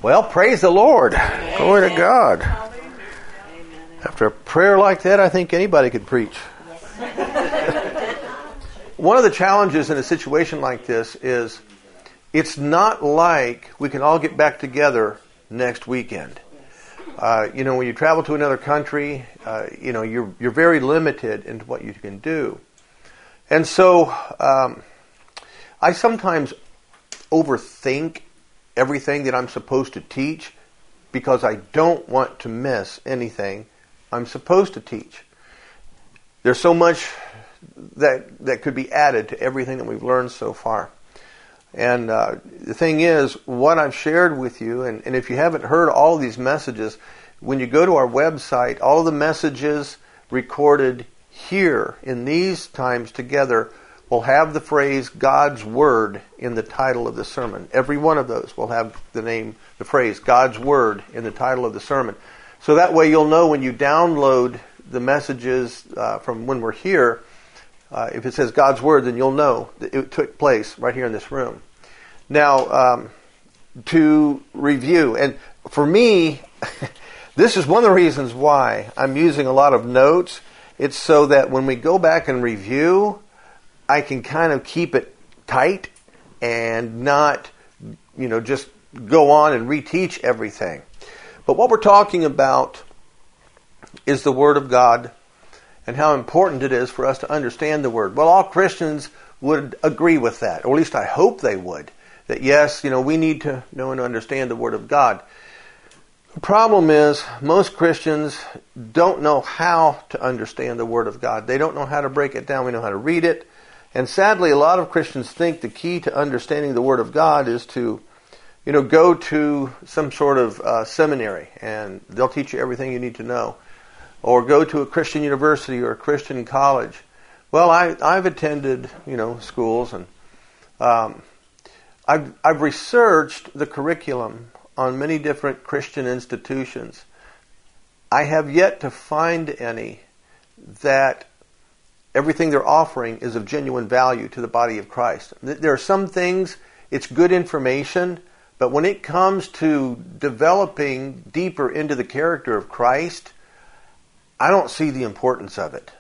Well, praise the Lord. Amen. Glory to God. Amen. After a prayer like that, I think anybody could preach. One of the challenges in a situation like this is it's not like we can all get back together next weekend. When you travel to another country, you're very limited into what you can do. And so I sometimes overthink everything that I'm supposed to teach because I don't want to miss anything I'm supposed to teach. There's so much that could be added to everything that we've learned so far. And the thing is, what I've shared with you, and if you haven't heard all of these messages, when you go to our website, all of the messages recorded here in these times together will have the phrase God's Word in the title of the sermon. Every one of those will have the phrase God's Word in the title of the sermon. So that way you'll know when you download the messages from when we're here, if it says God's Word, then you'll know that it took place right here in this room. Now, to review, and for me, this is one of the reasons why I'm using a lot of notes. It's so that when we go back and review, I can kind of keep it tight and not, just go on and reteach everything. But what we're talking about is the Word of God and how important it is for us to understand the Word. Well, all Christians would agree with that, or at least I hope they would. That yes, we need to know and understand the Word of God. The problem is most Christians don't know how to understand the Word of God. They don't know how to break it down. We know how to read it. And sadly, a lot of Christians think the key to understanding the Word of God is to, go to some sort of seminary and they'll teach you everything you need to know. Or go to a Christian university or a Christian college. Well, I've attended, schools, and I've researched the curriculum on many different Christian institutions. I have yet to find any that everything they're offering is of genuine value to the body of Christ. There are some things, it's good information, but when it comes to developing deeper into the character of Christ, I don't see the importance of it.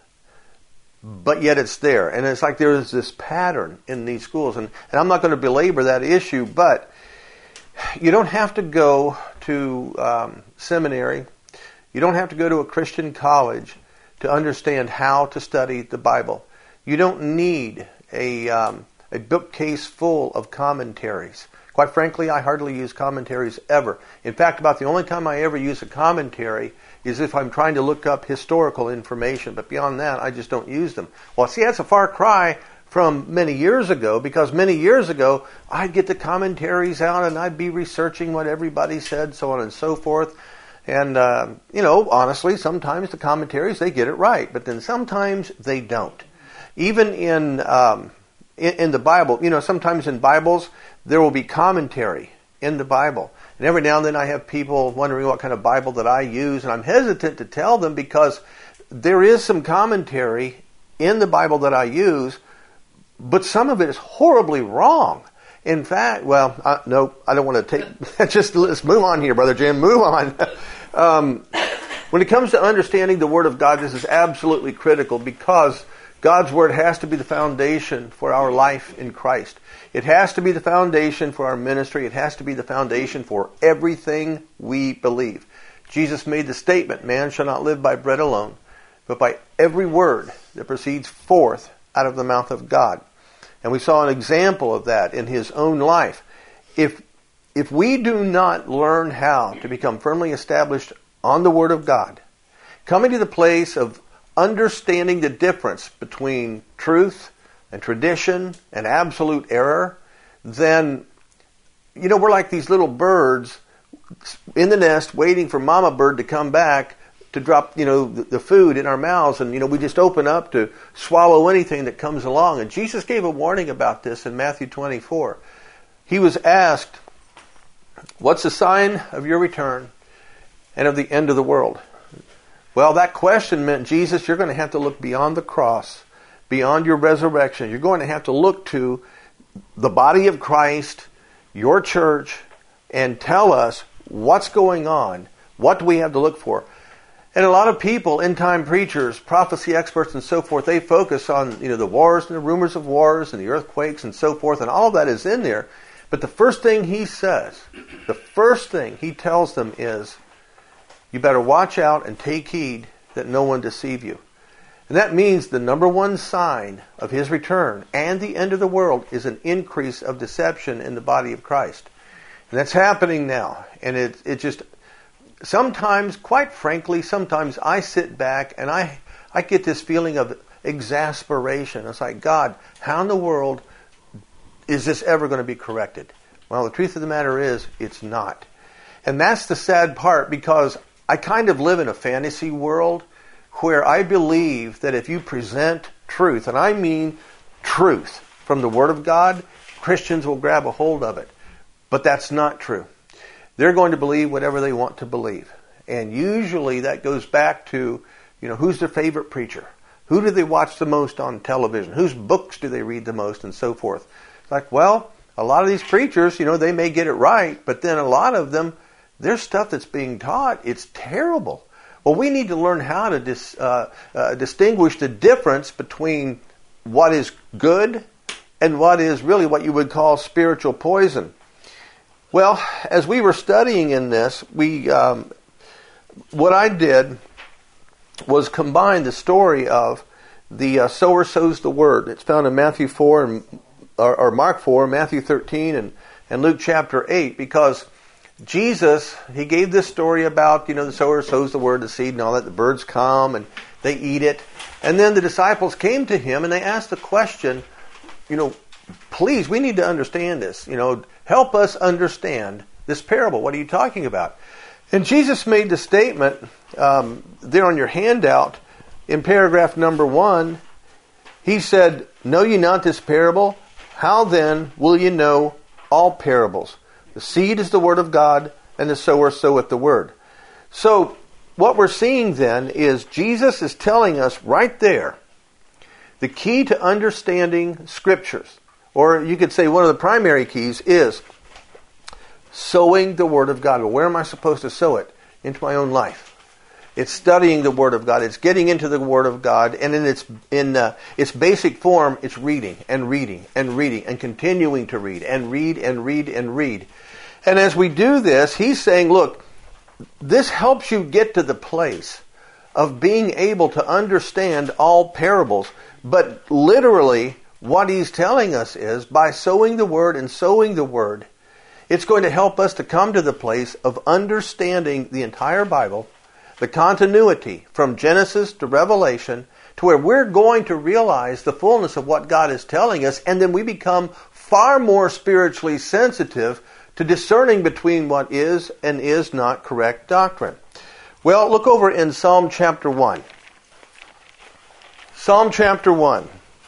But yet it's there. And it's like there is this pattern in these schools. And I'm not going to belabor that issue, but you don't have to go to seminary. You don't have to go to a Christian college to understand how to study the Bible. You don't need a bookcase full of commentaries. Quite frankly, I hardly use commentaries ever. In fact, about the only time I ever use a commentary is if I'm trying to look up historical information. But beyond that, I just don't use them. Well, see, that's a far cry from many years ago, because many years ago, I'd get the commentaries out and I'd be researching what everybody said, so on and so forth. And, honestly, sometimes the commentaries, they get it right, but then sometimes they don't. Even in the Bible, sometimes in Bibles, there will be commentary in the Bible. And every now and then I have people wondering what kind of Bible that I use, and I'm hesitant to tell them because there is some commentary in the Bible that I use, but some of it is horribly wrong. In fact, I don't want to take... Just let's move on here, Brother Jim. Move on. When it comes to understanding the Word of God, this is absolutely critical because God's Word has to be the foundation for our life in Christ. It has to be the foundation for our ministry. It has to be the foundation for everything we believe. Jesus made the statement, man shall not live by bread alone, but by every word that proceeds forth out of the mouth of God. And we saw an example of that in his own life. If we do not learn how to become firmly established on the Word of God, coming to the place of understanding the difference between truth and tradition and absolute error, then, we're like these little birds in the nest waiting for mama bird to come back to drop, the food in our mouths, and, we just open up to swallow anything that comes along. And Jesus gave a warning about this in Matthew 24. He was asked, what's the sign of your return and of the end of the world? Well, that question meant, Jesus, you're going to have to look beyond the cross, beyond your resurrection. You're going to have to look to the body of Christ, your church, and tell us what's going on, what do we have to look for. And a lot of people, end-time preachers, prophecy experts, and so forth, they focus on the wars and the rumors of wars and the earthquakes and so forth, and all of that is in there. But the first thing he says, the first thing he tells them is, you better watch out and take heed that no one deceive you. And that means the number one sign of his return and the end of the world is an increase of deception in the body of Christ. And that's happening now. And it just, sometimes, quite frankly, sometimes I sit back and I get this feeling of exasperation. It's like, God, how in the world is this ever going to be corrected? Well, the truth of the matter is, it's not. And that's the sad part, because I kind of live in a fantasy world where I believe that if you present truth, and I mean truth from the Word of God, Christians will grab a hold of it. But that's not true. They're going to believe whatever they want to believe. And usually that goes back to, who's their favorite preacher? Who do they watch the most on television? Whose books do they read the most, and so forth? It's like, well, a lot of these preachers, they may get it right, but then a lot of them, their stuff that's being taught, it's terrible. Well, we need to learn how to distinguish the difference between what is good and what is really what you would call spiritual poison. Well, as we were studying in this, what I did was combine the story of the sower sows the word. It's found in Matthew 4 or Mark 4, Matthew 13, and Luke chapter 8, because Jesus, he gave this story about, the sower sows the word, the seed, and all that. The birds come and they eat it. And then the disciples came to him and they asked the question, please, we need to understand this. Help us understand this parable. What are you talking about? And Jesus made the statement there on your handout in paragraph number 1. He said, know ye not this parable? How then will ye know all parables? The seed is the word of God, and the sower soweth the word. So what we're seeing then is Jesus is telling us right there the key to understanding scriptures, or you could say one of the primary keys, is sowing the word of God. Well, where am I supposed to sow it? Into my own life. It's studying the word of God. It's getting into the word of God, and in its basic form, it's reading and reading and reading and continuing to read and read and read and read. And as we do this, he's saying, look, this helps you get to the place of being able to understand all parables. But literally, what he's telling us is, by sowing the word and sowing the word, it's going to help us to come to the place of understanding the entire Bible, the continuity from Genesis to Revelation, to where we're going to realize the fullness of what God is telling us, and then we become far more spiritually sensitive to discerning between what is and is not correct doctrine. Well, look over in Psalm chapter 1. Psalm chapter 1.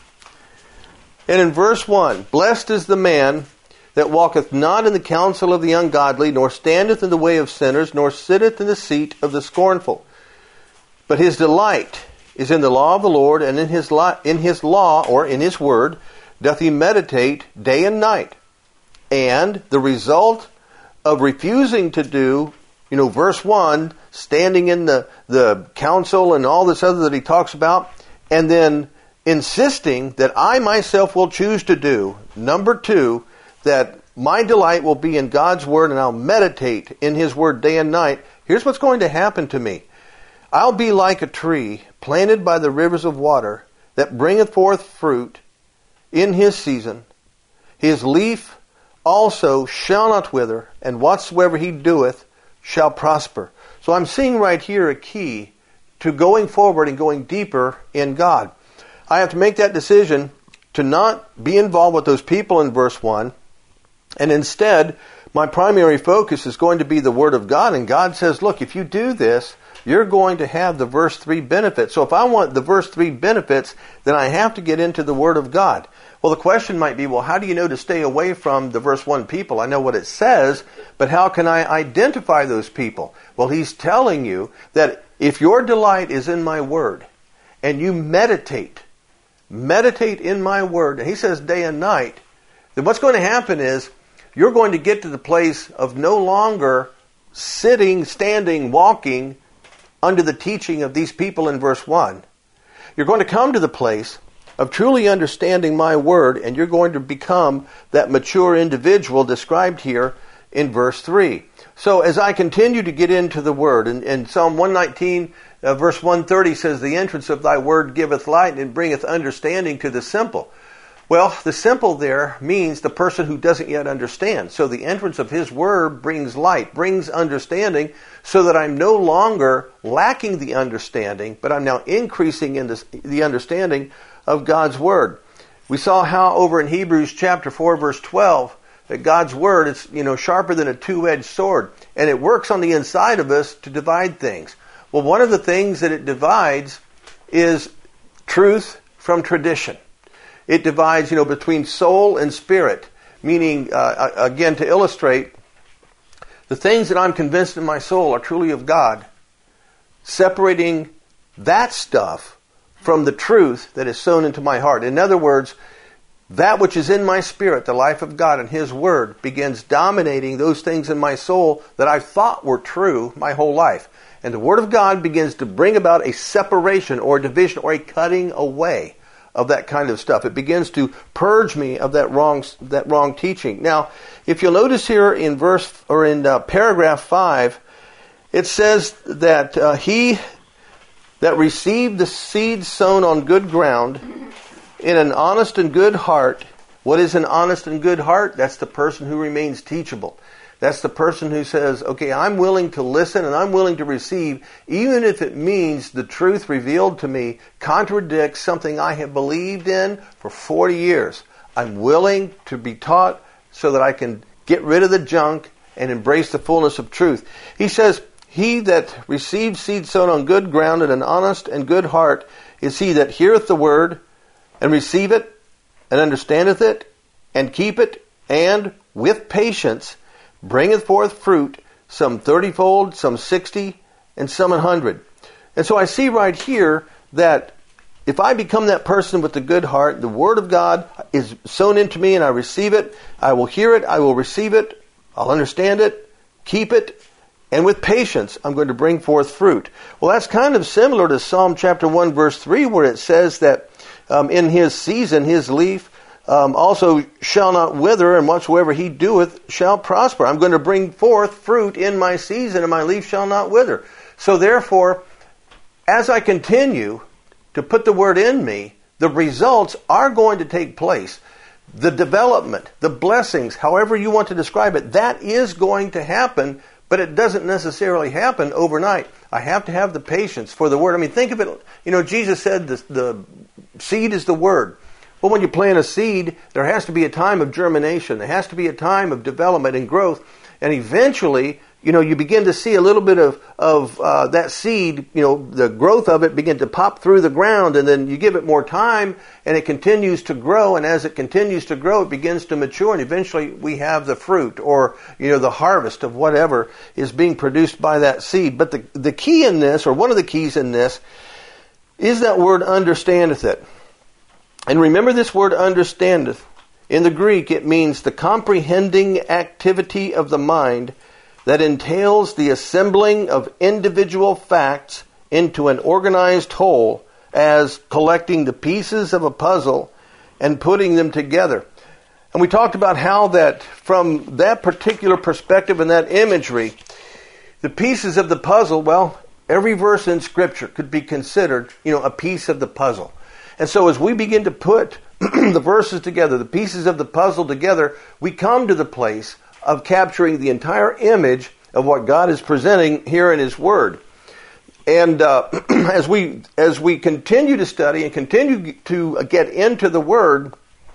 And in verse 1, blessed is the man that walketh not in the counsel of the ungodly, nor standeth in the way of sinners, nor sitteth in the seat of the scornful. But his delight is in the law of the Lord, and in his law, or in his word, doth he meditate day and night. And the result of refusing to do, verse 1, standing in the counsel and all this other that he talks about, and then insisting that I myself will choose to do. Number 2, that my delight will be in God's word, and I'll meditate in his word day and night. Here's what's going to happen to me. I'll be like a tree planted by the rivers of water, that bringeth forth fruit in his season. His leaf also shall not wither, and whatsoever he doeth shall prosper. So I'm seeing right here a key to going forward and going deeper in God. I have to make that decision to not be involved with those people in verse 1, and instead, my primary focus is going to be the Word of God. And God says, look, if you do this, you're going to have the verse 3 benefits. So if I want the verse 3 benefits, then I have to get into the Word of God. Well, the question might be, well, how do you know to stay away from the verse 1 people? I know what it says, but how can I identify those people? Well, he's telling you that if your delight is in my Word, and you meditate in my Word, and he says day and night, then what's going to happen is, you're going to get to the place of no longer sitting, standing, walking under the teaching of these people in verse 1, you're going to come to the place of truly understanding my word, and you're going to become that mature individual described here in verse 3. So as I continue to get into the word, and Psalm 119, verse 130 says, the entrance of thy word giveth light, and bringeth understanding to the simple. Well, the simple there means the person who doesn't yet understand. So the entrance of his word brings light, brings understanding, so that I'm no longer lacking the understanding, but I'm now increasing in the understanding of God's word. We saw how over in Hebrews chapter 4, verse 12, that God's word is, sharper than a two-edged sword, and it works on the inside of us to divide things. Well, one of the things that it divides is truth from tradition. It divides, between soul and spirit, meaning, again, to illustrate, the things that I'm convinced in my soul are truly of God, separating that stuff from the truth that is sown into my heart. In other words, that which is in my spirit, the life of God and His Word, begins dominating those things in my soul that I thought were true my whole life. And the Word of God begins to bring about a separation or division or a cutting away of that kind of stuff. It begins to purge me of that wrong teaching. Now, if you'll notice here in paragraph 5, it says that he that received the seed sown on good ground in an honest and good heart. What is an honest and good heart? That's the person who remains teachable. That's the person who says, okay, I'm willing to listen and I'm willing to receive, even if it means the truth revealed to me contradicts something I have believed in for 40 years. I'm willing to be taught so that I can get rid of the junk and embrace the fullness of truth. He says, he that receives seed sown on good ground in an honest and good heart is he that heareth the word and receive it and understandeth it and keep it, and with patience bringeth forth fruit, some 30-fold, some 60, and some 100. And so I see right here that if I become that person with the good heart, the Word of God is sown into me and I receive it, I will hear it, I will receive it, I'll understand it, keep it, and with patience I'm going to bring forth fruit. Well, that's kind of similar to Psalm chapter 1, verse 3, where it says that in his season, his leaf also shall not wither, and whatsoever he doeth shall prosper. I'm going to bring forth fruit in my season, and my leaf shall not wither. So therefore, as I continue to put the word in me, the results are going to take place. The development, the blessings, however you want to describe it, that is going to happen, but it doesn't necessarily happen overnight. I have to have the patience for the word. I mean, think of it, Jesus said the seed is the word. Well, when you plant a seed, there has to be a time of germination. There has to be a time of development and growth. And eventually, you begin to see a little bit of that seed, the growth of it begin to pop through the ground. And then you give it more time and it continues to grow. And as it continues to grow, it begins to mature. And eventually we have the fruit or, the harvest of whatever is being produced by that seed. But the key in this, or one of the keys in this, is that word understandeth it. And remember this word understandeth. In the Greek, it means the comprehending activity of the mind that entails the assembling of individual facts into an organized whole, as collecting the pieces of a puzzle and putting them together. And we talked about how that from that particular perspective and that imagery, the pieces of the puzzle, well, every verse in Scripture could be considered, a piece of the puzzle. And so as we begin to put the verses together, the pieces of the puzzle together, we come to the place of capturing the entire image of what God is presenting here in His Word. And as we continue to study and continue to get into the Word,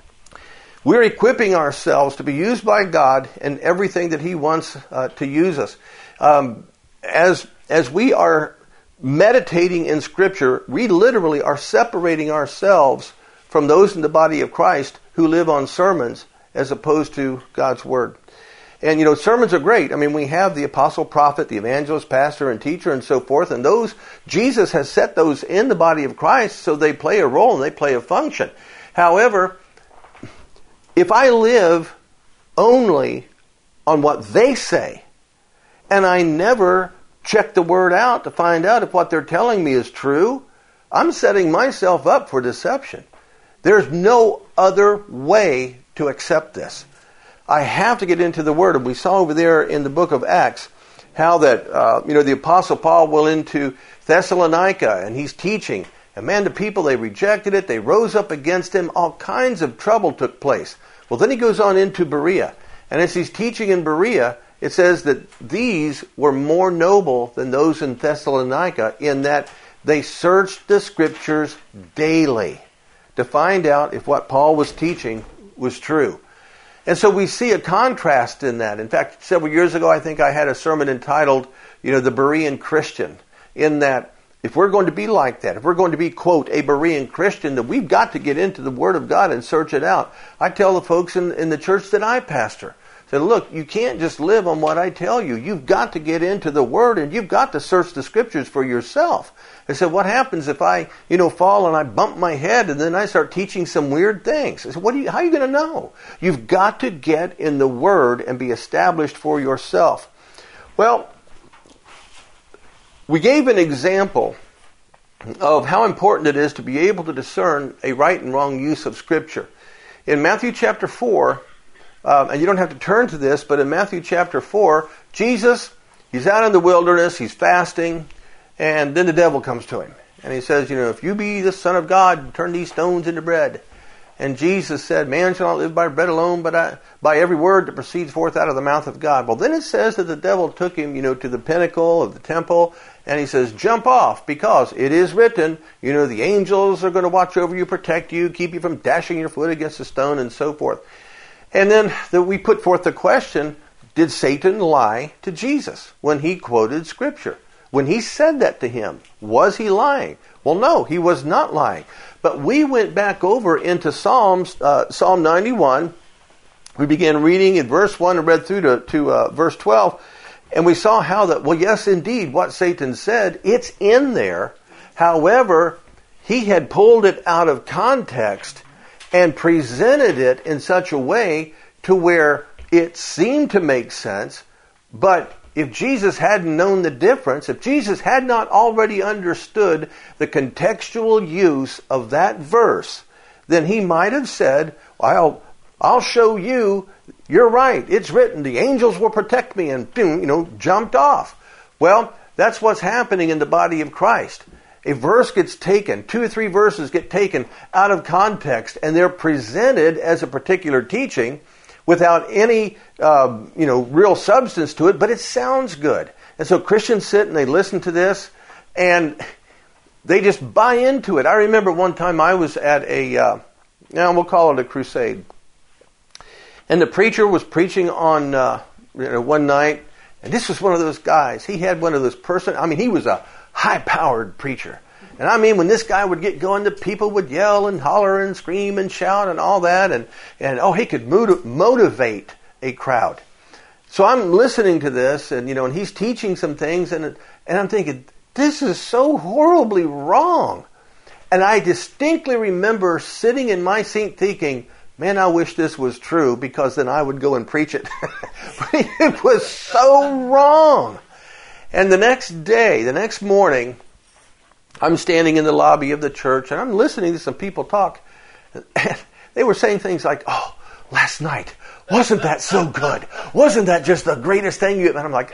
we're equipping ourselves to be used by God in everything that He wants to use us. As we are meditating in Scripture, we literally are separating ourselves from those in the body of Christ who live on sermons as opposed to God's Word. And, sermons are great. I mean, we have the apostle, prophet, the evangelist, pastor, and teacher, and so forth. And those, Jesus has set those in the body of Christ, so they play a role and they play a function. However, if I live only on what they say, and I never check the Word out to find out if what they're telling me is true, I'm setting myself up for deception. There's no other way to accept this. I have to get into the Word. And we saw over there in the book of Acts how that, the Apostle Paul went into Thessalonica and he's teaching. And man, the people, they rejected it. They rose up against him. All kinds of trouble took place. Well, then he goes on into Berea. And as he's teaching in Berea, it says that these were more noble than those in Thessalonica in that they searched the Scriptures daily to find out if what Paul was teaching was true. And so we see a contrast in that. In fact, several years ago, I think I had a sermon entitled, The Berean Christian, in that if we're going to be like that, if we're going to be, quote, a Berean Christian, then we've got to get into the Word of God and search it out. I tell the folks in the church that I pastor, I said, look, you can't just live on what I tell you. You've got to get into the Word and you've got to search the Scriptures for yourself. I said, what happens if I, fall and I bump my head and then I start teaching some weird things? I said, how are you going to know? You've got to get in the Word and be established for yourself. Well, we gave an example of how important it is to be able to discern a right and wrong use of Scripture. In Matthew chapter 4, and you don't have to turn to this, but in Matthew chapter 4, Jesus, he's out in the wilderness, he's fasting, and then the devil comes to him. And he says, if you be the Son of God, turn these stones into bread. And Jesus said, man shall not live by bread alone, but by every word that proceeds forth out of the mouth of God. Well, then it says that the devil took him, to the pinnacle of the temple, and he says, jump off, because it is written, the angels are going to watch over you, protect you, keep you from dashing your foot against a stone, and so forth. And then we put forth the question, did Satan lie to Jesus when he quoted Scripture? When he said that to him, was he lying? Well, no, he was not lying. But we went back over into Psalm 91. We began reading in verse 1 and read through to verse 12. And we saw how that, well, yes, indeed, what Satan said, it's in there. However, he had pulled it out of context and presented it in such a way to where it seemed to make sense, but if Jesus hadn't known the difference, if Jesus had not already understood the contextual use of that verse, then he might have said, well, I'll show you, you're right, it's written, the angels will protect me, and jumped off. Well, that's what's happening in the body of Christ. A verse gets taken, 2 or 3 verses get taken out of context, and they're presented as a particular teaching without any, real substance to it, but it sounds good. And so Christians sit and they listen to this, and they just buy into it. I remember one time I was at we'll call it a crusade, and the preacher was preaching on, one night, and this was one of those guys. He had one of those he was a high-powered preacher. And when this guy would get going, the people would yell and holler and scream and shout and all that. And he could motivate a crowd. So I'm listening to this, and he's teaching some things, and I'm thinking, this is so horribly wrong. And I distinctly remember sitting in my seat thinking, man, I wish this was true, because then I would go and preach it. But it was so wrong. And the next morning, I'm standing in the lobby of the church, and I'm listening to some people talk. And they were saying things like, oh, last night, wasn't that so good? Wasn't that just the greatest thing you... And I'm like,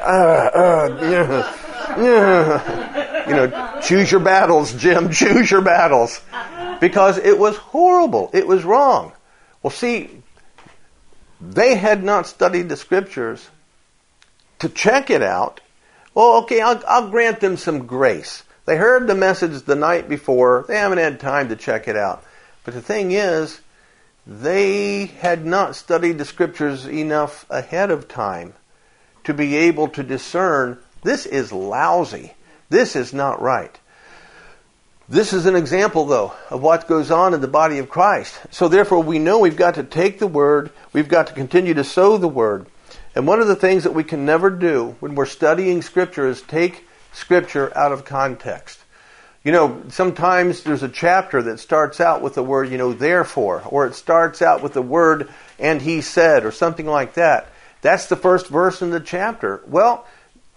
choose your battles, Jim, choose your battles. Because it was horrible. It was wrong. Well, see, they had not studied the Scriptures to check it out. Well, okay, I'll grant them some grace. They heard the message the night before. They haven't had time to check it out. But the thing is, they had not studied the Scriptures enough ahead of time to be able to discern, this is lousy. This is not right. This is an example, though, of what goes on in the body of Christ. So therefore, we know we've got to take the Word. We've got to continue to sow the Word. And one of the things that we can never do when we're studying Scripture is take Scripture out of context. Sometimes there's a chapter that starts out with the word, therefore, or it starts out with the word, and he said, or something like that. That's the first verse in the chapter. Well,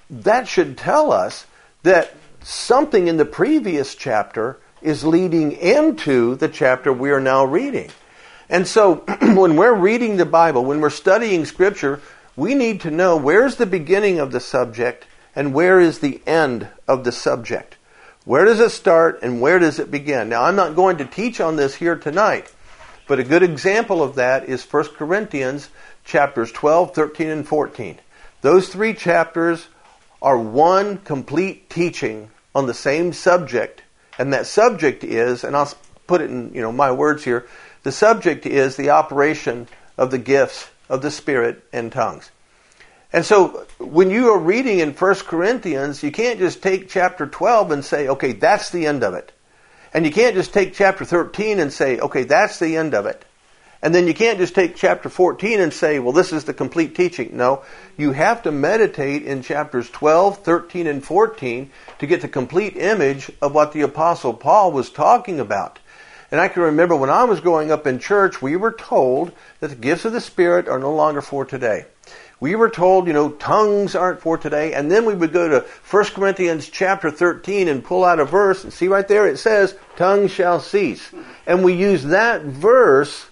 that should tell us that something in the previous chapter is leading into the chapter we are now reading. And so when we're reading the Bible, when we're studying Scripture, we need to know where's the beginning of the subject and where is the end of the subject. Where does it start and where does it begin? Now, I'm not going to teach on this here tonight, but a good example of that is 1 Corinthians chapters 12, 13, and 14. Those 3 chapters are one complete teaching on the same subject, and that subject is, and I'll put it in my words here, the subject is the operation of the gifts of the Spirit and tongues. And so when you are reading in 1 Corinthians, you can't just take chapter 12 and say, okay, that's the end of it. And you can't just take chapter 13 and say, okay, that's the end of it. And then you can't just take chapter 14 and say, well, this is the complete teaching. No, you have to meditate in chapters 12, 13, and 14 to get the complete image of what the Apostle Paul was talking about. And I can remember when I was growing up in church, we were told that the gifts of the Spirit are no longer for today. We were told, tongues aren't for today. And then we would go to 1 Corinthians chapter 13 and pull out a verse. And see right there, it says, tongues shall cease. And we use that verse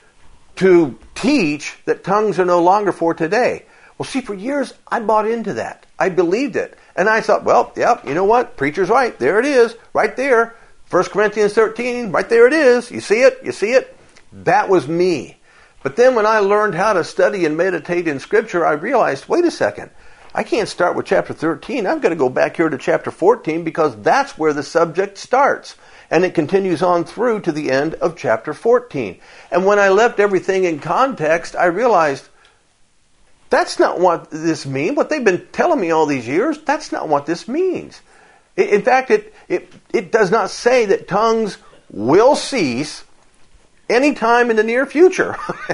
to teach that tongues are no longer for today. Well, see, for years, I bought into that. I believed it. And I thought, well, yep, you know what? Preacher's right. There it is, right there. 1 Corinthians 13, right there it is. You see it? You see it? That was me. But then when I learned how to study and meditate in Scripture, I realized, wait a second. I can't start with chapter 13. I've got to go back here to chapter 14 because that's where the subject starts. And it continues on through to the end of chapter 14. And when I left everything in context, I realized that's not what this means. What they've been telling me all these years, that's not what this means. In fact, it does not say that tongues will cease anytime in the near future.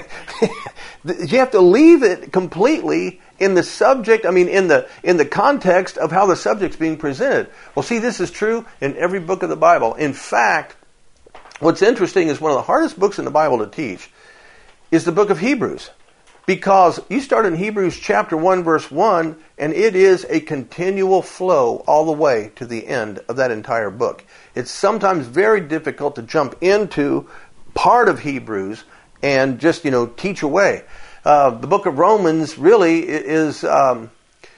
You have to leave it completely in the subject, in the context of how the subject's being presented. Well, see, this is true in every book of the Bible. In fact, what's interesting is one of the hardest books in the Bible to teach is the book of Hebrews. Because you start in Hebrews chapter 1, verse 1, and it is a continual flow all the way to the end of that entire book. It's sometimes very difficult to jump into part of Hebrews and just, teach away. The book of Romans really is, the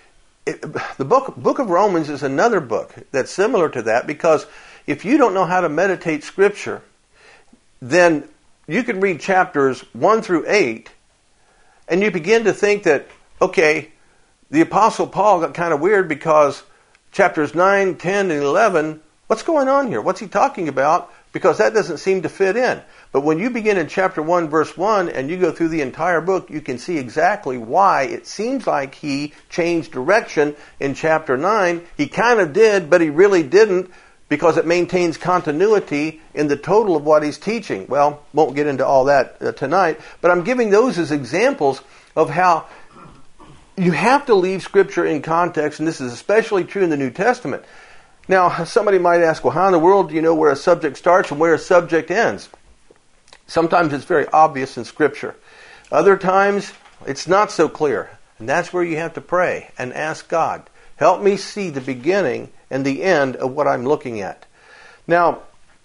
book of Romans is another book that's similar to that, because if you don't know how to meditate Scripture, then you can read chapters 1 through 8, and you begin to think that, okay, the Apostle Paul got kind of weird because chapters 9, 10, and 11, what's going on here? What's he talking about? Because that doesn't seem to fit in. But when you begin in chapter 1, verse 1, and you go through the entire book, you can see exactly why it seems like he changed direction in chapter 9. He kind of did, but he really didn't, because it maintains continuity in the total of what he's teaching. Well, won't get into all that tonight, but I'm giving those as examples of how you have to leave Scripture in context, and this is especially true in the New Testament. Now, somebody might ask, well, how in the world do you know where a subject starts and where a subject ends? Sometimes it's very obvious in Scripture. Other times, it's not so clear. And that's where you have to pray and ask God, help me see the beginning and the end of what I'm looking at. Now,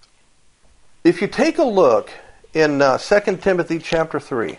if you take a look in 2 Timothy chapter 3.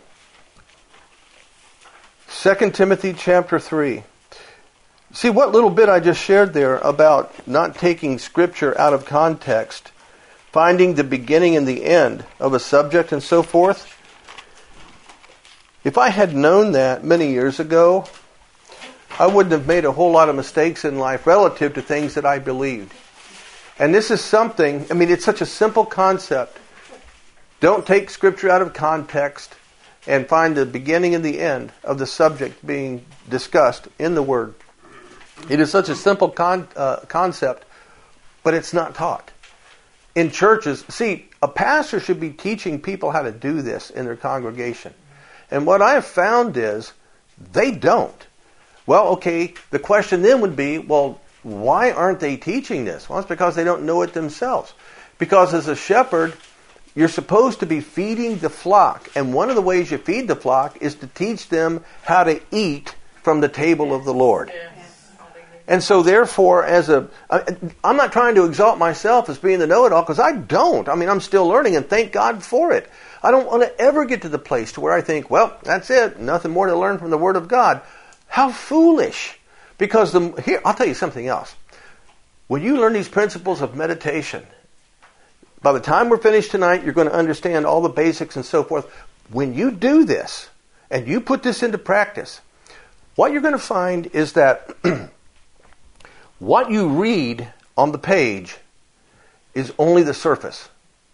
2 Timothy chapter 3. See, what little bit I just shared there about not taking Scripture out of context, finding the beginning and the end of a subject and so forth. If I had known that many years ago, I wouldn't have made a whole lot of mistakes in life relative to things that I believed. And this is something, it's such a simple concept. Don't take Scripture out of context and find the beginning and the end of the subject being discussed in the Word. It is such a simple concept, but it's not taught. In churches, see, a pastor should be teaching people how to do this in their congregation. And what I have found is they don't. Well, okay, the question then would be, well, why aren't they teaching this? Well, it's because they don't know it themselves. Because as a shepherd, you're supposed to be feeding the flock. And one of the ways you feed the flock is to teach them how to eat from the table of the Lord. And so therefore, I'm not trying to exalt myself as being the know-it-all, because I don't. I mean, I'm still learning, and thank God for it. I don't want to ever get to the place to where I think, well, that's it, nothing more to learn from the Word of God. How foolish. Because here, I'll tell you something else. When you learn these principles of meditation, by the time we're finished tonight, you're going to understand all the basics and so forth. When you do this, and you put this into practice, what you're going to find is that what you read on the page is only the surface.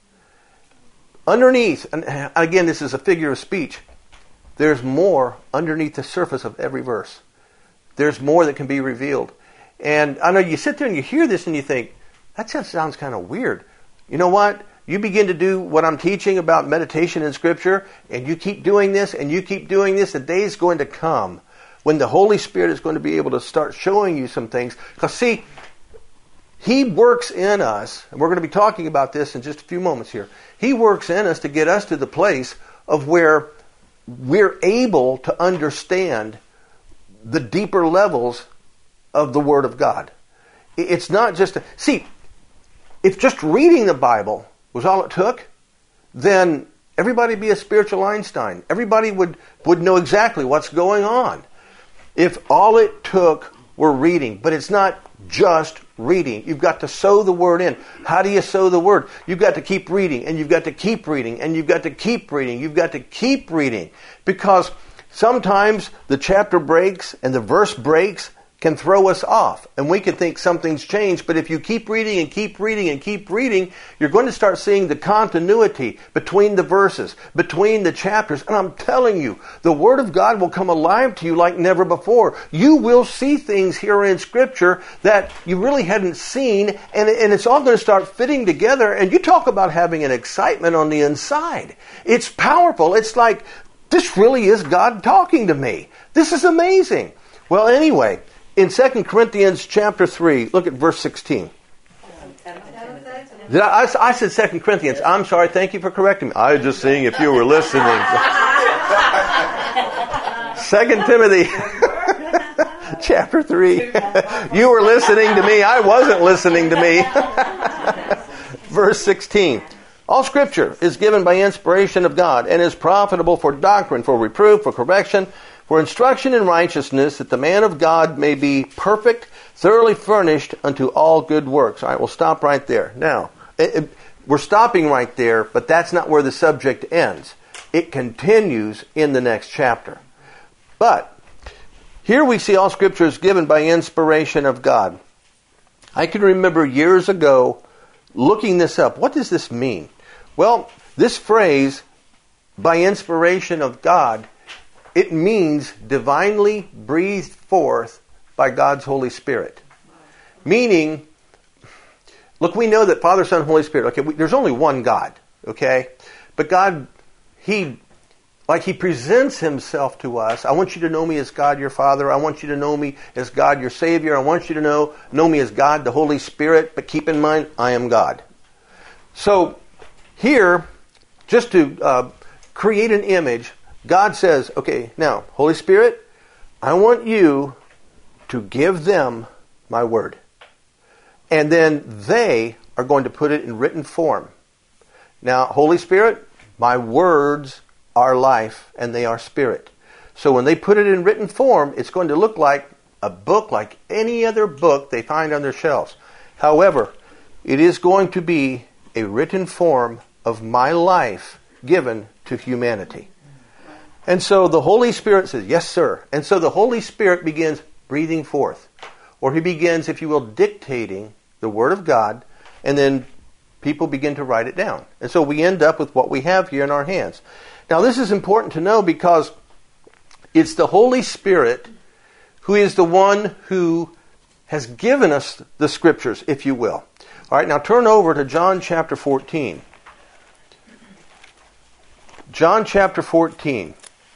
Underneath, and again, this is a figure of speech, there's more underneath the surface of every verse. There's more that can be revealed. And I know you sit there and you hear this and you think, that sounds kind of weird. You know what? You begin to do what I'm teaching about meditation in Scripture, and you keep doing this, and you keep doing this, the day is going to come when the Holy Spirit is going to be able to start showing you some things. Because see, He works in us, and we're going to be talking about this in just a few moments here. He works in us to get us to the place of where we're able to understand the deeper levels of the Word of God. It's not just... See, if just reading the Bible was all it took, then everybody would be a spiritual Einstein. Everybody would know exactly what's going on. If all it took were reading. But it's not just reading. You've got to sow the Word in. How do you sow the Word? You've got to keep reading, and you've got to keep reading, and you've got to keep reading. You've got to keep reading. Because sometimes the chapter breaks and the verse breaks can throw us off, and we can think something's changed. But if you keep reading and keep reading and keep reading, you're going to start seeing the continuity between the verses, between the chapters. And I'm telling you, the Word of God will come alive to you like never before. You will see things here in Scripture that you really hadn't seen, and it's all going to start fitting together. And you talk about having an excitement on the inside. It's powerful. It's like, this really is God talking to me. This is amazing. Well, anyway, in 2 Corinthians chapter 3, look at verse 16. I said 2 Corinthians. I'm sorry. Thank you for correcting me. I was just seeing if you were listening. 2 Timothy chapter 3. You were listening to me. I wasn't listening to me. Verse 16. All Scripture is given by inspiration of God and is profitable for doctrine, for reproof, for correction, for instruction in righteousness, that the man of God may be perfect, thoroughly furnished unto all good works. All right, we'll stop right there. Now, we're stopping right there, but that's not where the subject ends. It continues in the next chapter. But here we see all Scripture is given by inspiration of God. I can remember years ago looking this up. What does this mean? Well, this phrase, by inspiration of God, it means divinely breathed forth by God's Holy Spirit. Meaning, look, we know that Father, Son, Holy Spirit, okay, there's only one God, okay? But God, He presents Himself to us. I want you to know me as God your Father. I want you to know me as God your Savior. I want you to know me as God the Holy Spirit. But keep in mind, I am God. So, here, just to create an image, God says, okay, now, Holy Spirit, I want you to give them my word. And then they are going to put it in written form. Now, Holy Spirit, my words are life and they are spirit. So when they put it in written form, it's going to look like a book like any other book they find on their shelves. However, it is going to be a written form of my life given to humanity. And so the Holy Spirit says, yes, sir. And so the Holy Spirit begins breathing forth. Or He begins, if you will, dictating the Word of God. And then people begin to write it down. And so we end up with what we have here in our hands. Now this is important to know because it's the Holy Spirit who is the one who has given us the Scriptures, if you will. All right, now turn over to John chapter 14. John chapter 14.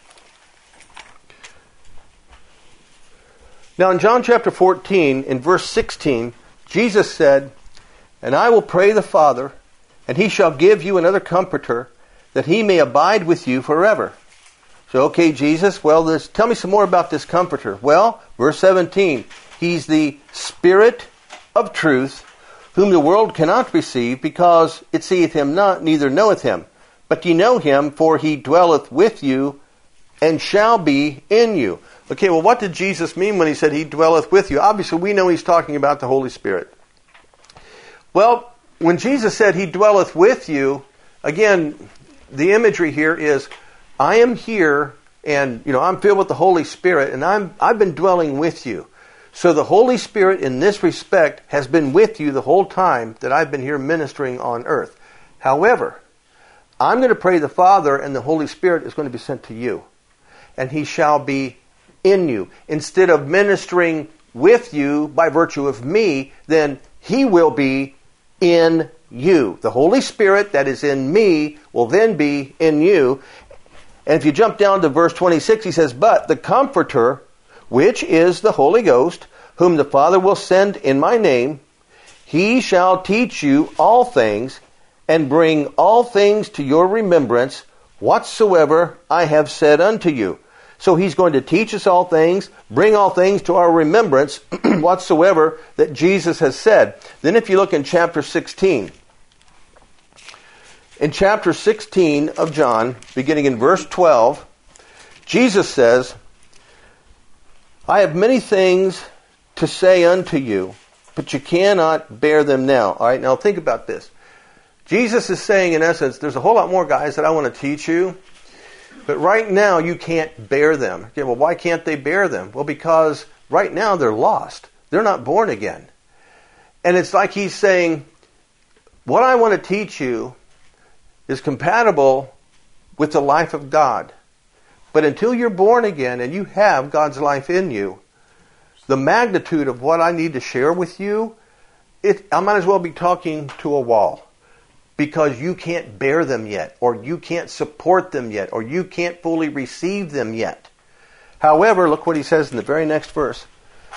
Now in John chapter 14, in verse 16, Jesus said, "And I will pray the Father, and He shall give you another Comforter, that He may abide with you forever." So, okay, Jesus, well, tell me some more about this Comforter. Well, verse 17, He's the Spirit of truth, whom the world cannot receive, because it seeth him not, neither knoweth him. But ye know him, for he dwelleth with you, and shall be in you. Okay, well, what did Jesus mean when he said he dwelleth with you? Obviously, we know he's talking about the Holy Spirit. Well, when Jesus said he dwelleth with you, again, the imagery here is, I am here, and I'm filled with the Holy Spirit, and I've been dwelling with you. So the Holy Spirit, in this respect, has been with you the whole time that I've been here ministering on earth. However, I'm going to pray the Father, and the Holy Spirit is going to be sent to you. And he shall be in you. Instead of ministering with you by virtue of me, then he will be in you. The Holy Spirit that is in me will then be in you. And if you jump down to verse 26, he says, but the Comforter, which is the Holy Ghost, whom the Father will send in my name, he shall teach you all things, and bring all things to your remembrance, whatsoever I have said unto you. So he's going to teach us all things, bring all things to our remembrance, whatsoever that Jesus has said. Then if you look in chapter 16, in chapter 16 of John, beginning in verse 12, Jesus says, I have many things to say unto you, but you cannot bear them now. All right, now think about this. Jesus is saying, in essence, there's a whole lot more, guys, that I want to teach you, but right now you can't bear them. Okay, well, why can't they bear them? Well, because right now they're lost. They're not born again. And it's like he's saying, what I want to teach you is compatible with the life of God. But until you're born again and you have God's life in you, the magnitude of what I need to share with you, I might as well be talking to a wall. Because you can't bear them yet, or you can't support them yet, or you can't fully receive them yet. However, look what he says in the very next verse.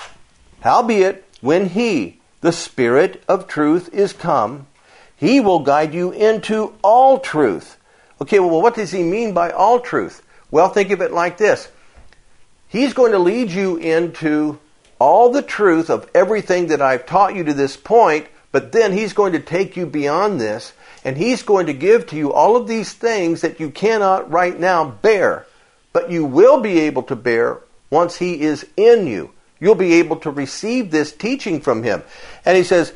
Howbeit, when he, the Spirit of truth, is come, he will guide you into all truth. Okay, well, what does he mean by all truth? Well, think of it like this. He's going to lead you into all the truth of everything that I've taught you to this point, but then he's going to take you beyond this, and he's going to give to you all of these things that you cannot right now bear, but you will be able to bear once he is in you. You'll be able to receive this teaching from him. And he says,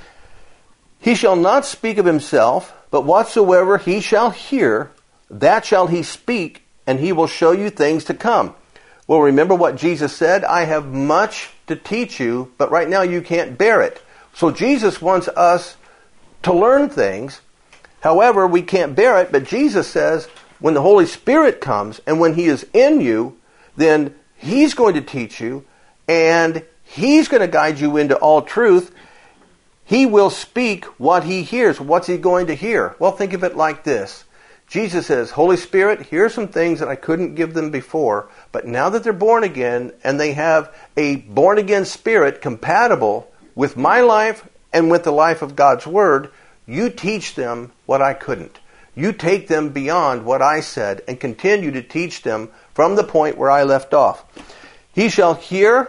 he shall not speak of himself, but whatsoever he shall hear, that shall he speak, and he will show you things to come. Well, remember what Jesus said? I have much to teach you, but right now you can't bear it. So Jesus wants us to learn things. However, we can't bear it, but Jesus says when the Holy Spirit comes and when he is in you, then he's going to teach you and he's going to guide you into all truth. He will speak what he hears. What's he going to hear? Well, think of it like this. Jesus says, Holy Spirit, here's some things that I couldn't give them before, but now that they're born again and they have a born again spirit compatible with my life and with the life of God's Word, you teach them what I couldn't. You take them beyond what I said and continue to teach them from the point where I left off. He shall hear,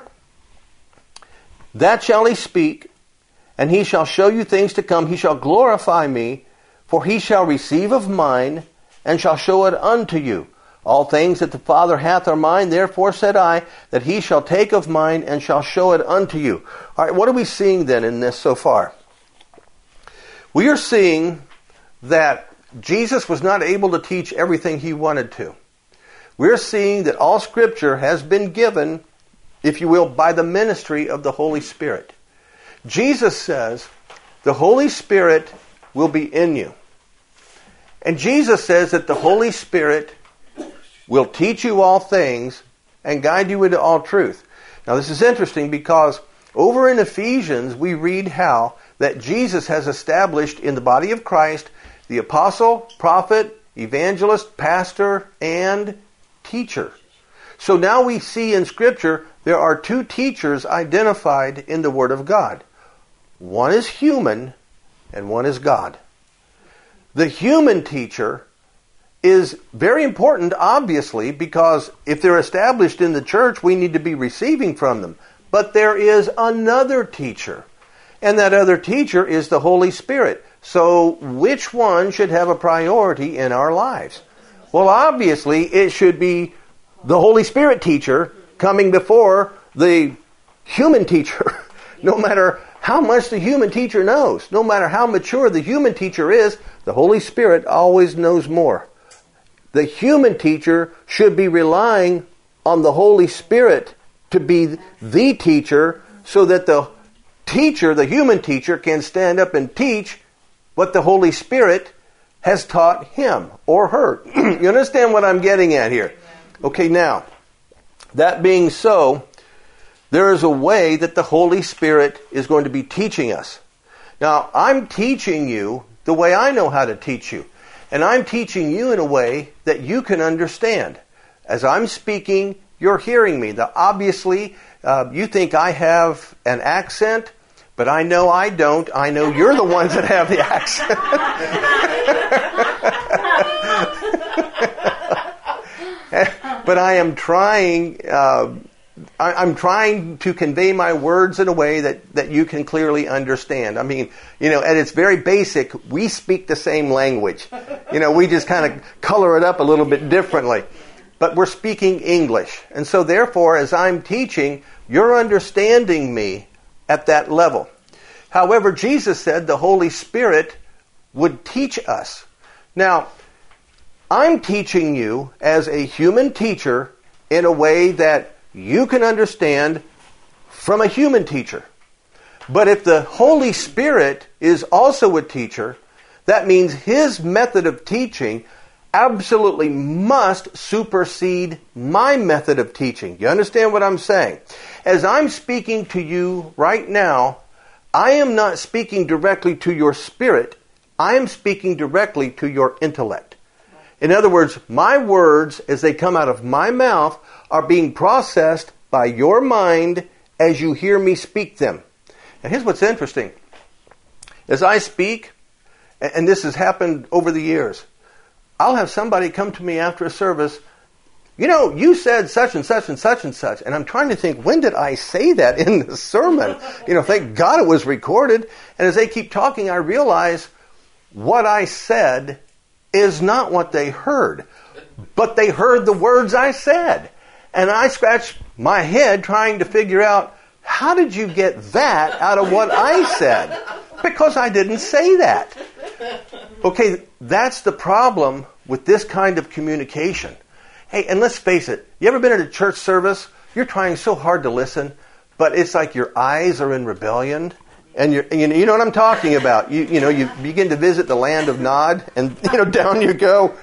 that shall he speak, and he shall show you things to come. He shall glorify me, for he shall receive of mine, and shall show it unto you. All things that the Father hath are mine, therefore said I, that he shall take of mine, and shall show it unto you. All right, what are we seeing then in this so far? We are seeing that Jesus was not able to teach everything he wanted to. We're seeing that all Scripture has been given, if you will, by the ministry of the Holy Spirit. Jesus says, the Holy Spirit will be in you. And Jesus says that the Holy Spirit will teach you all things and guide you into all truth. Now this is interesting because over in Ephesians we read how that Jesus has established in the body of Christ the apostle, prophet, evangelist, pastor, and teacher. So now we see in Scripture there are two teachers identified in the Word of God. One is human and one is God. The human teacher is very important, obviously, because if they're established in the church, we need to be receiving from them. but there is another teacher. And that other teacher is the Holy Spirit. So which one should have a priority in our lives? Well, obviously, it should be the Holy Spirit teacher coming before the human teacher. No matter how much the human teacher knows, no matter how mature the human teacher is, the Holy Spirit always knows more. The human teacher should be relying on the Holy Spirit to be the teacher so that the teacher, the human teacher, can stand up and teach what the Holy Spirit has taught him or her. You understand what I'm getting at here? Okay, now, that being so, there is a way that the Holy Spirit is going to be teaching us. Now, I'm teaching you the way I know how to teach you. And I'm teaching you in a way that you can understand. As I'm speaking, you're hearing me. Now, obviously, you think I have an accent, but I know I don't. I know you're the ones that have the accent. But I am trying. I'm trying to convey my words in a way that you can clearly understand. I mean, at its very basic, we speak the same language. We just kind of color it up a little bit differently. But we're speaking English. And so therefore, as I'm teaching, you're understanding me at that level. However, Jesus said the Holy Spirit would teach us. Now, I'm teaching you as a human teacher in a way that you can understand from a human teacher. But if the Holy Spirit is also a teacher, that means his method of teaching absolutely must supersede my method of teaching. You understand what I'm saying? As I'm speaking to you right now, I am not speaking directly to your spirit. I am speaking directly to your intellect. In other words, my words, as they come out of my mouth, are being processed by your mind as you hear me speak them. And here's what's interesting. As I speak, and this has happened over the years, I'll have somebody come to me after a service, you said such and such and such and such. And I'm trying to think, when did I say that in the sermon? Thank God it was recorded. And as they keep talking, I realize what I said is not what they heard. But they heard the words I said. And I scratched my head trying to figure out, how did you get that out of what I said? Because I didn't say that. Okay, that's the problem with this kind of communication. Hey, and let's face it, you ever been at a church service? You're trying so hard to listen, but it's like your eyes are in rebellion. And you know what I'm talking about. You begin to visit the land of Nod, and down you go.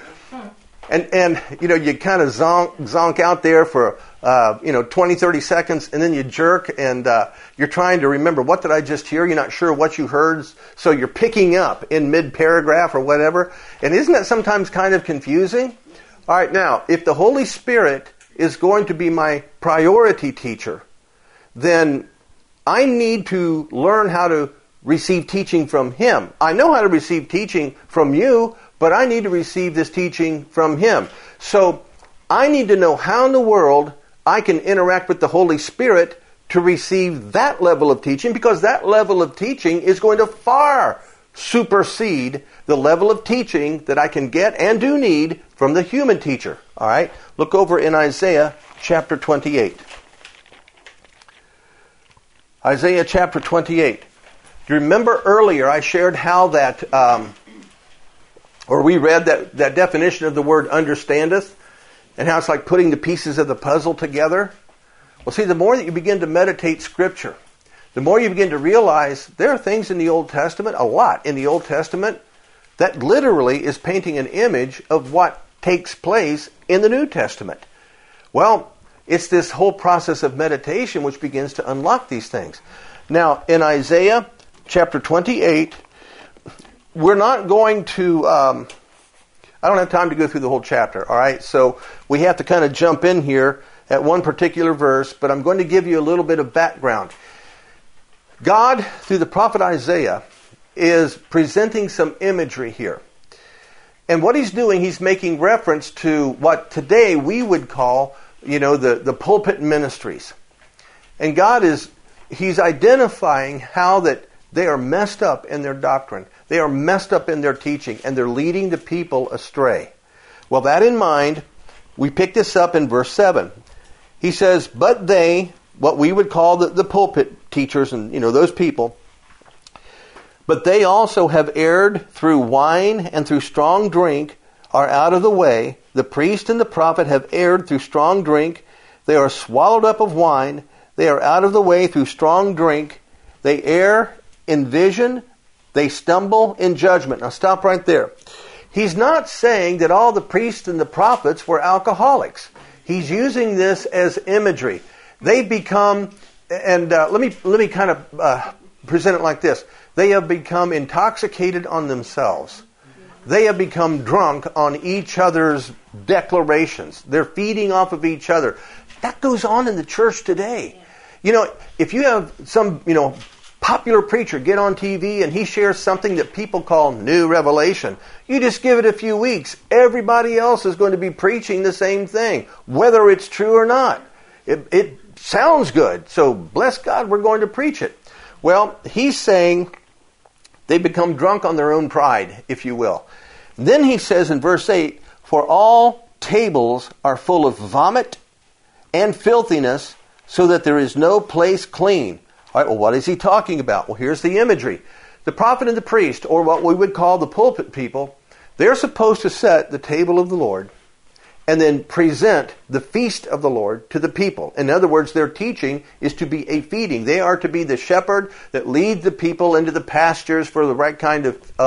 And you kind of zonk out there for 20, 30 seconds, and then you jerk, and you're trying to remember, what did I just hear? You're not sure what you heard, so you're picking up in mid-paragraph or whatever. And isn't that sometimes kind of confusing? All right, now, if the Holy Spirit is going to be my priority teacher, then I need to learn how to receive teaching from him. I know how to receive teaching from you, but I need to receive this teaching from him. So I need to know how in the world I can interact with the Holy Spirit to receive that level of teaching, because that level of teaching is going to far supersede the level of teaching that I can get and do need from the human teacher. All right? Look over in Isaiah chapter 28. Isaiah chapter 28. Do you remember earlier I shared how that, or we read that definition of the word understandeth, and how it's like putting the pieces of the puzzle together? Well, see, the more that you begin to meditate Scripture, the more you begin to realize there are things in the Old Testament, a lot in the Old Testament, that literally is painting an image of what takes place in the New Testament. Well, it's this whole process of meditation which begins to unlock these things. Now, in Isaiah chapter 28, we're not going to... I don't have time to go through the whole chapter, all right? So we have to kind of jump in here at one particular verse, but I'm going to give you a little bit of background. God, through the prophet Isaiah, is presenting some imagery here. And what he's doing, he's making reference to what today we would call, the pulpit ministries. And He's identifying how that they are messed up in their doctrine. They are messed up in their teaching, and they're leading the people astray. Well, that in mind, we pick this up in verse 7. He says, but they, what we would call the pulpit teachers and, those people, but they also have erred through wine and through strong drink, are out of the way. The priest and the prophet have erred through strong drink. They are swallowed up of wine. They are out of the way through strong drink. They err in vision. They stumble in judgment. Now stop right there. He's not saying that all the priests and the prophets were alcoholics. He's using this as imagery. They become, and let me kind of present it like this. They have become intoxicated on themselves. They have become drunk on each other's declarations. They're feeding off of each other. That goes on in the church today. If you have some, popular preacher get on TV and he shares something that people call new revelation, you just give it a few weeks. Everybody else is going to be preaching the same thing, whether it's true or not. It sounds good, so bless God, we're going to preach it. Well, he's saying they become drunk on their own pride, if you will. Then he says in verse 8, for all tables are full of vomit and filthiness, so that there is no place clean. All right, well, what is he talking about? Well, here's the imagery. The prophet and the priest, or what we would call the pulpit people, they're supposed to set the table of the Lord and then present the feast of the Lord to the people. In other words, their teaching is to be a feeding. They are to be the shepherd that leads the people into the pastures for the right kind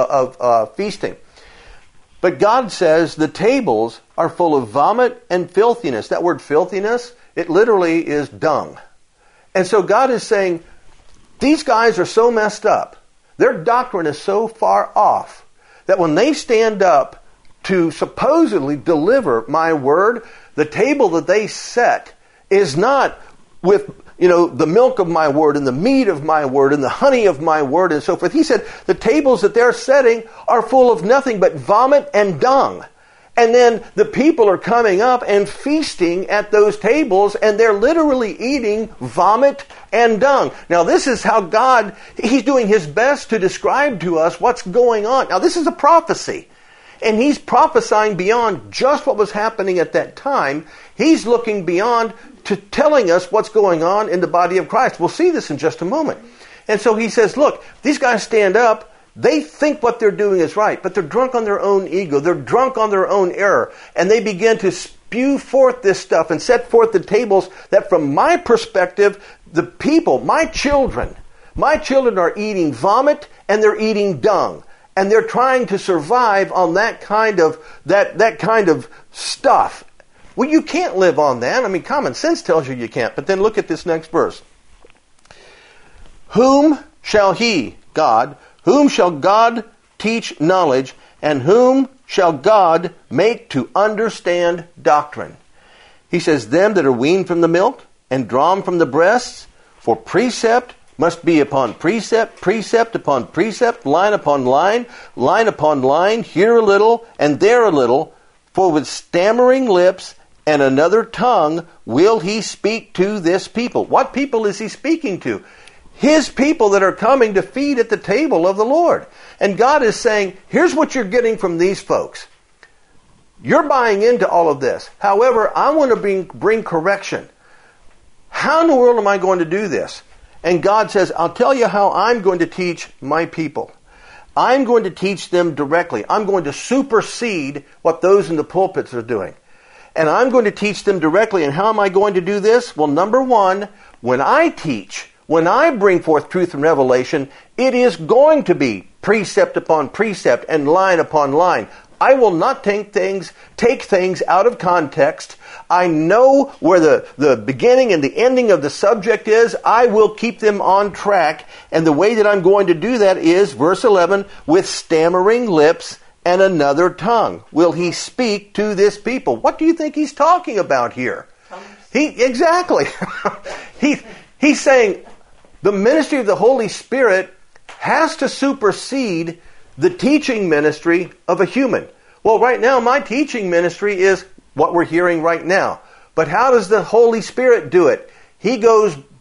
of feasting. But God says the tables are full of vomit and filthiness. That word filthiness, it literally is dung. And so God is saying, these guys are so messed up. Their doctrine is so far off that when they stand up to supposedly deliver my word, the table that they set is not with, the milk of my word and the meat of my word and the honey of my word and so forth. He said the tables that they're setting are full of nothing but vomit and dung. And then the people are coming up and feasting at those tables, and they're literally eating vomit and dung. Now, this is how God, He's doing His best to describe to us what's going on. Now, this is a prophecy. And He's prophesying beyond just what was happening at that time. He's looking beyond to telling us what's going on in the body of Christ. We'll see this in just a moment. And so He says, look, these guys stand up. They think what they're doing is right, but they're drunk on their own ego. They're drunk on their own error. And they begin to spew forth this stuff and set forth the tables that from my perspective, the people, my children are eating vomit and they're eating dung. And they're trying to survive on that kind of stuff. Well, you can't live on that. I mean, common sense tells you can't. But then look at this next verse. Whom shall He, God, whom shall God teach knowledge, and whom shall God make to understand doctrine? He says, them that are weaned from the milk and drawn from the breasts, for precept must be upon precept, precept upon precept, line upon line upon line, here a little and there a little, for with stammering lips and another tongue will He speak to this people. What people is He speaking to? His people that are coming to feed at the table of the Lord. And God is saying, here's what you're getting from these folks. You're buying into all of this. However, I want to bring correction. How in the world am I going to do this? And God says, I'll tell you how I'm going to teach my people. I'm going to teach them directly. I'm going to supersede what those in the pulpits are doing. And I'm going to teach them directly. And how am I going to do this? Well, number one, when I teach, when I bring forth truth and revelation, it is going to be precept upon precept and line upon line. I will not take things out of context. I know where the beginning and the ending of the subject is. I will keep them on track. And the way that I'm going to do that is, verse 11, with stammering lips and another tongue will He speak to this people. What do you think He's talking about here? Exactly. He's saying the ministry of the Holy Spirit has to supersede the teaching ministry of a human. Well, right now, my teaching ministry is what we're hearing right now. But how does the Holy Spirit do it? He goes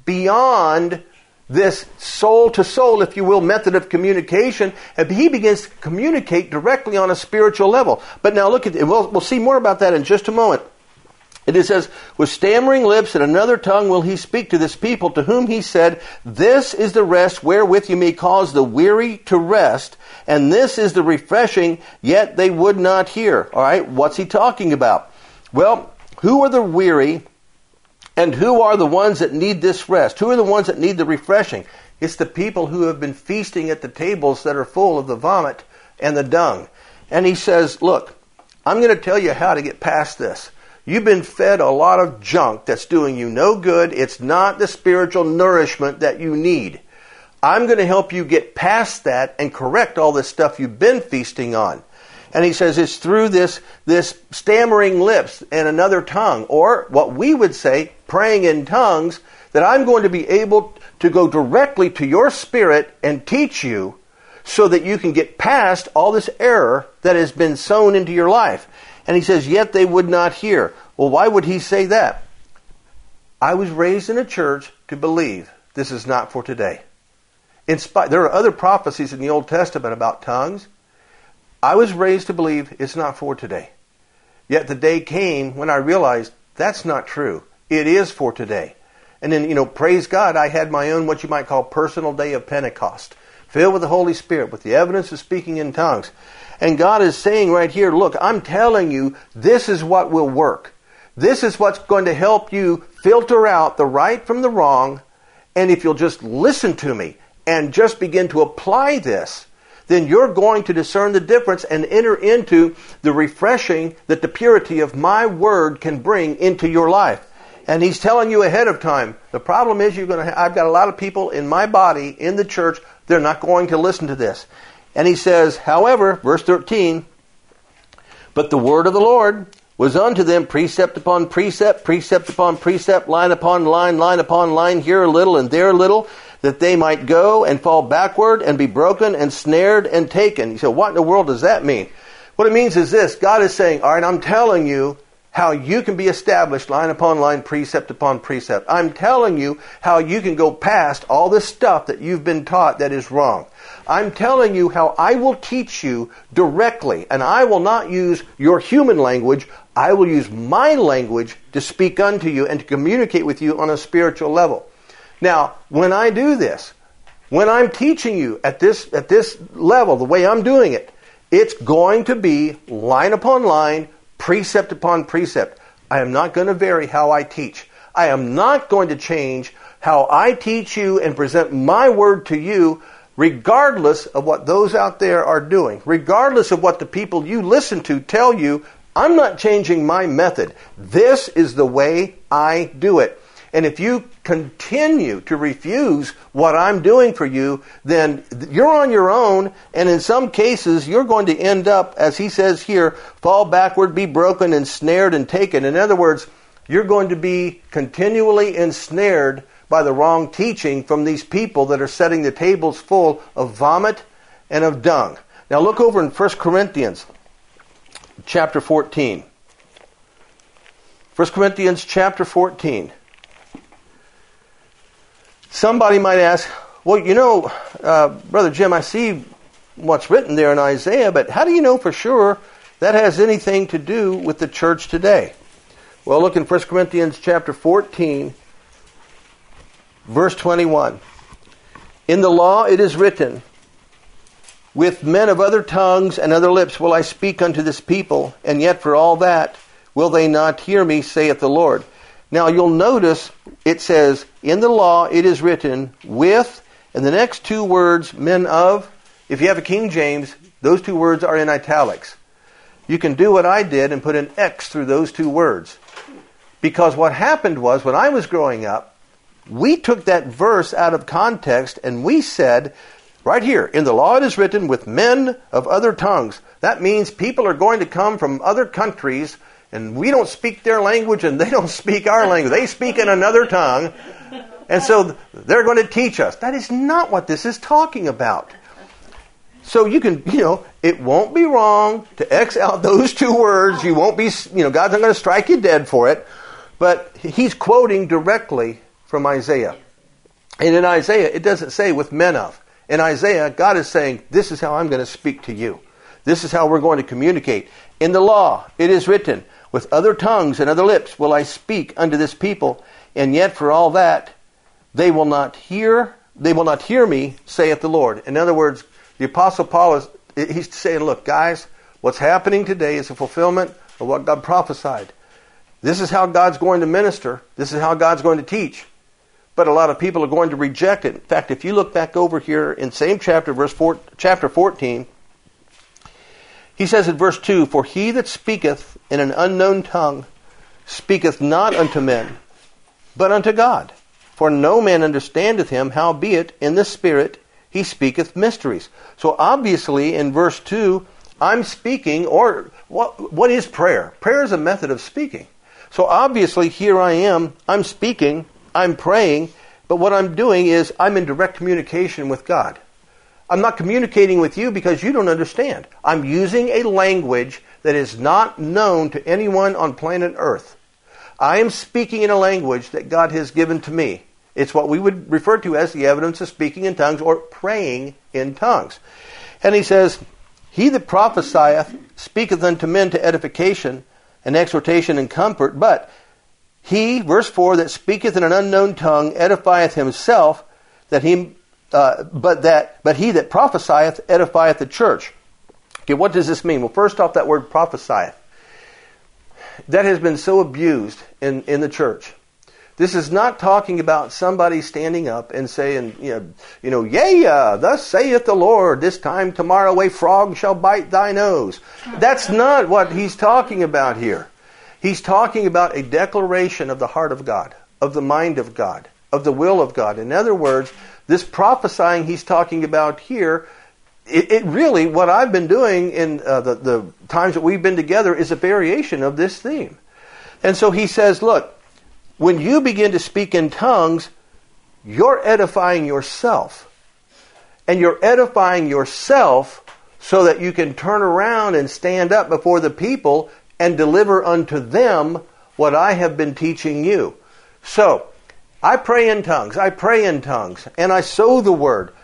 beyond this soul-to-soul, if you will, method of communication, and he begins to communicate directly on a spiritual level. But now look at it. We'll see more about that in just a moment. It says, with stammering lips and another tongue will he speak to this people, to whom he said, this is the rest wherewith you may cause the weary to rest, and this is the refreshing, yet they would not hear. All right, what's he talking about? Well, who are the weary, and who are the ones that need this rest? Who are the ones that need the refreshing? It's the people who have been feasting at the tables that are full of the vomit and the dung. And he says, look, I'm going to tell you how to get past this. You've been fed a lot of junk that's doing you no good. It's not the spiritual nourishment that you need. I'm going to help you get past that and correct all this stuff you've been feasting on. And he says it's through this stammering lips and another tongue, or what we would say, praying in tongues, that I'm going to be able to go directly to your spirit and teach you so that you can get past all this error that has been sown into your life. And he says, yet they would not hear. Well, why would he say that? I was raised in a church to believe this is not for today. There are other prophecies in the Old Testament about tongues. I was raised to believe it's not for today. Yet the day came when I realized that's not true. It is for today. And then, praise God, I had my own, what you might call, personal day of Pentecost, filled with the Holy Spirit, with the evidence of speaking in tongues. And God is saying right here, look, I'm telling you, this is what will work. This is what's going to help you filter out the right from the wrong. And if you'll just listen to me and just begin to apply this, then you're going to discern the difference and enter into the refreshing that the purity of my word can bring into your life. And he's telling you ahead of time. The problem is I've got a lot of people in my body, in the church, they're not going to listen to this. And he says, however, verse 13, but the word of the Lord was unto them precept upon precept, precept upon precept, line upon line, line upon line, here a little and there a little, that they might go and fall backward and be broken and snared and taken. You say, what in the world does that mean? What it means is this. God is saying, all right, I'm telling you how you can be established line upon line, precept upon precept. I'm telling you how you can go past all this stuff that you've been taught that is wrong. I'm telling you how I will teach you directly, and I will not use your human language. I will use my language to speak unto you and to communicate with you on a spiritual level. Now, when I do this, when I'm teaching you at this level, the way I'm doing it, it's going to be line upon line, precept upon precept. I am not going to vary how I teach. I am not going to change how I teach you and present my word to you, regardless of what those out there are doing. Regardless of what the people you listen to tell you, I'm not changing my method. This is the way I do it. And if you continue to refuse what I'm doing for you, then you're on your own, and in some cases you're going to end up, as he says here, fall backward, be broken, and snared and taken. In other words, you're going to be continually ensnared by the wrong teaching from these people that are setting the tables full of vomit and of dung. Now look over in 1 Corinthians chapter 14. 1 Corinthians chapter 14. Somebody might ask, well, Brother Jim, I see what's written there in Isaiah, but how do you know for sure that has anything to do with the church today? Well, look in 1 Corinthians chapter 14, verse 21. In the law it is written, with men of other tongues and other lips will I speak unto this people, and yet for all that will they not hear me, saith the Lord. Now you'll notice it says, in the law it is written, with, and the next two words, men of. If you have a King James, those two words are in italics. You can do what I did and put an X through those two words. Because what happened was, when I was growing up, we took that verse out of context and we said, right here, in the law it is written, with men of other tongues. That means people are going to come from other countries, and we don't speak their language and they don't speak our language. They speak in another tongue. And so they're going to teach us. That is not what this is talking about. So you can, it won't be wrong to X out those two words. You won't be, God's not going to strike you dead for it. But he's quoting directly from Isaiah. And in Isaiah, it doesn't say with men of. In Isaiah, God is saying, this is how I'm going to speak to you. This is how we're going to communicate. In the law, it is written, with other tongues and other lips will I speak unto this people, and yet for all that, they will not hear me, saith the Lord. In other words, the Apostle Paul he's saying, look, guys, what's happening today is a fulfillment of what God prophesied. This is how God's going to minister. This is how God's going to teach. But a lot of people are going to reject it. In fact, if you look back over here in same chapter, chapter 14, he says in verse 2, for he that speaketh in an unknown tongue speaketh not unto men, but unto God. For no man understandeth him, howbeit in the Spirit he speaketh mysteries. So obviously in verse 2, I'm speaking, or what is prayer? Prayer is a method of speaking. So obviously here I am, I'm speaking, I'm praying, but what I'm doing is I'm in direct communication with God. I'm not communicating with you because you don't understand. I'm using a language that is not known to anyone on planet Earth. I am speaking in a language that God has given to me. It's what we would refer to as the evidence of speaking in tongues or praying in tongues. And he says, he that prophesieth speaketh unto men to edification and exhortation and comfort, but he, verse 4, that speaketh in an unknown tongue edifieth himself, but he that prophesieth edifieth the church. Okay, what does this mean? Well, first off, that word prophesieth. That has been so abused in the church. This is not talking about somebody standing up and saying, yea, thus saith the Lord, this time tomorrow a frog shall bite thy nose. That's not what he's talking about here. He's talking about a declaration of the heart of God, of the mind of God, of the will of God. In other words, this prophesying he's talking about here, it really, what I've been doing in the times that we've been together is a variation of this theme. And so he says, look, when you begin to speak in tongues, you're edifying yourself. And you're edifying yourself so that you can turn around and stand up before the people and deliver unto them what I have been teaching you. So, I pray in tongues, and I sow the word.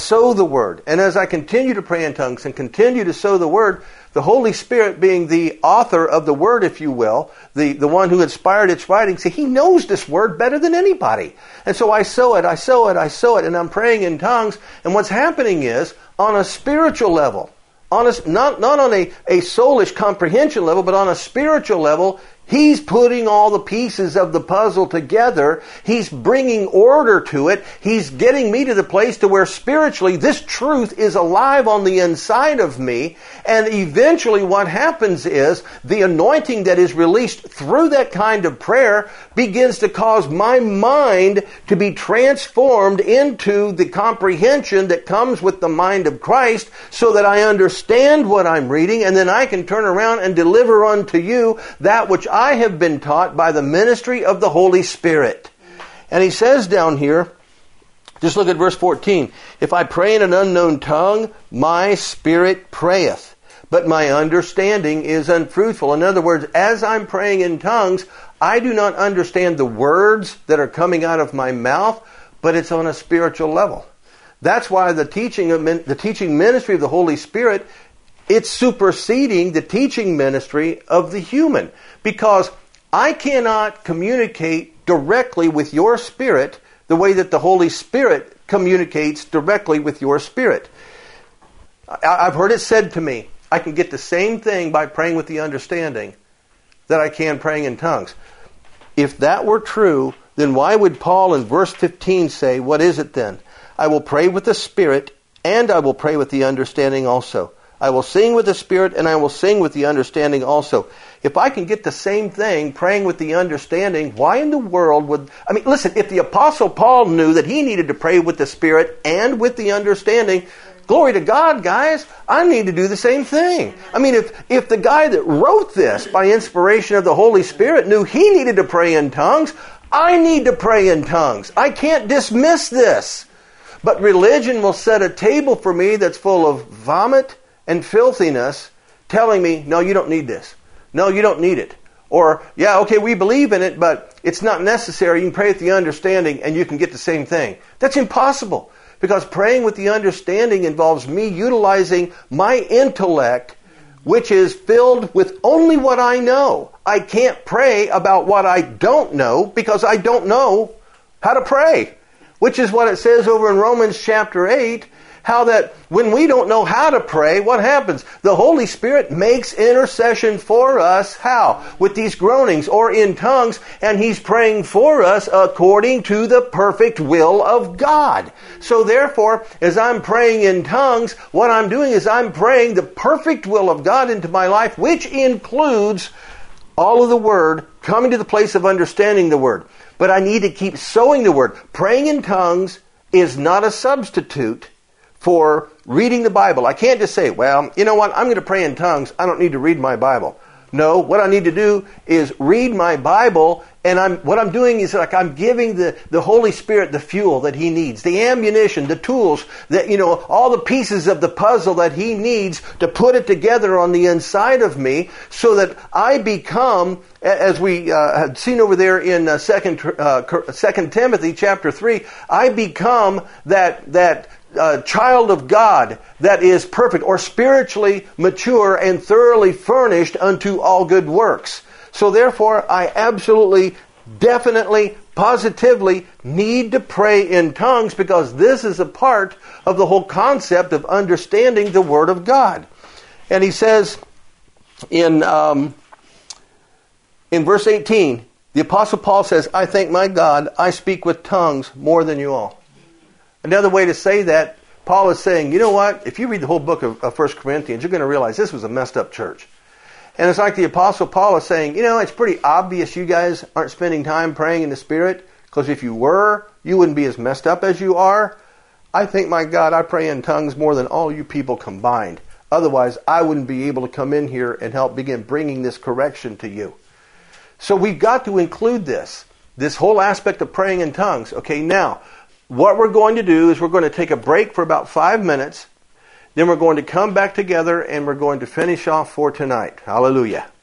And as I continue to pray in tongues and continue to sow the word, the Holy Spirit being the author of the word, if you will, the one who inspired its writing, see, he knows this word better than anybody. And so I sow it, and I'm praying in tongues. And what's happening is, on a spiritual level, not on a soulish comprehension level, but on a spiritual level, he's putting all the pieces of the puzzle together. He's bringing order to it. He's getting me to the place to where spiritually this truth is alive on the inside of me. And eventually what happens is the anointing that is released through that kind of prayer begins to cause my mind to be transformed into the comprehension that comes with the mind of Christ, so that I understand what I'm reading, and then I can turn around and deliver unto you that which I have been taught by the ministry of the Holy Spirit. And he says down here, just look at verse 14. If I pray in an unknown tongue, my spirit prayeth, but my understanding is unfruitful. In other words, as I'm praying in tongues, I do not understand the words that are coming out of my mouth, but it's on a spiritual level. That's why the teaching ministry of the Holy Spirit, it's superseding the teaching ministry of the human. Because I cannot communicate directly with your spirit the way that the Holy Spirit communicates directly with your spirit. I've heard it said to me, I can get the same thing by praying with the understanding that I can praying in tongues. If that were true, then why would Paul in verse 15 say, what is it then? I will pray with the Spirit, and I will pray with the understanding also. I will sing with the Spirit, and I will sing with the understanding also. If I can get the same thing, praying with the understanding, why in the world would... I mean, listen, if the Apostle Paul knew that he needed to pray with the Spirit and with the understanding, glory to God, guys, I need to do the same thing. I mean, if the guy that wrote this by inspiration of the Holy Spirit knew he needed to pray in tongues, I need to pray in tongues. I can't dismiss this. But religion will set a table for me that's full of vomit and filthiness, telling me, no, you don't need this. No, you don't need it. Or, yeah, okay, we believe in it, but it's not necessary. You can pray with the understanding and you can get the same thing. That's impossible. Because praying with the understanding involves me utilizing my intellect, which is filled with only what I know. I can't pray about what I don't know because I don't know how to pray. Which is what it says over in Romans chapter 8, how that when we don't know how to pray, what happens? The Holy Spirit makes intercession for us. How? With these groanings or in tongues, and He's praying for us according to the perfect will of God. So therefore, as I'm praying in tongues, what I'm doing is I'm praying the perfect will of God into my life, which includes all of the Word, coming to the place of understanding the Word. But I need to keep sowing the Word. Praying in tongues is not a substitute for reading the Bible. I can't just say, well, you know what, I'm going to pray in tongues. I don't need to read my Bible. No, what I need to do is read my Bible, and what I'm doing is like I'm giving the Holy Spirit the fuel that He needs, the ammunition, the tools, that all the pieces of the puzzle that He needs to put it together on the inside of me, so that I become, as we had seen over there in 2 Timothy chapter 3, I become that child of God that is perfect or spiritually mature and thoroughly furnished unto all good works. So therefore, I absolutely, definitely, positively need to pray in tongues, because this is a part of the whole concept of understanding the Word of God. And he says in verse 18, the Apostle Paul says, I thank my God, I speak with tongues more than you all. Another way to say that, Paul is saying, you know what? If you read the whole book of 1 Corinthians, you're going to realize this was a messed up church. And it's like the Apostle Paul is saying, it's pretty obvious you guys aren't spending time praying in the Spirit, because if you were, you wouldn't be as messed up as you are. I thank my God, I pray in tongues more than all you people combined. Otherwise, I wouldn't be able to come in here and help begin bringing this correction to you. So we've got to include this whole aspect of praying in tongues. Okay, now, what we're going to do is we're going to take a break for about 5 minutes. Then we're going to come back together and we're going to finish off for tonight. Hallelujah.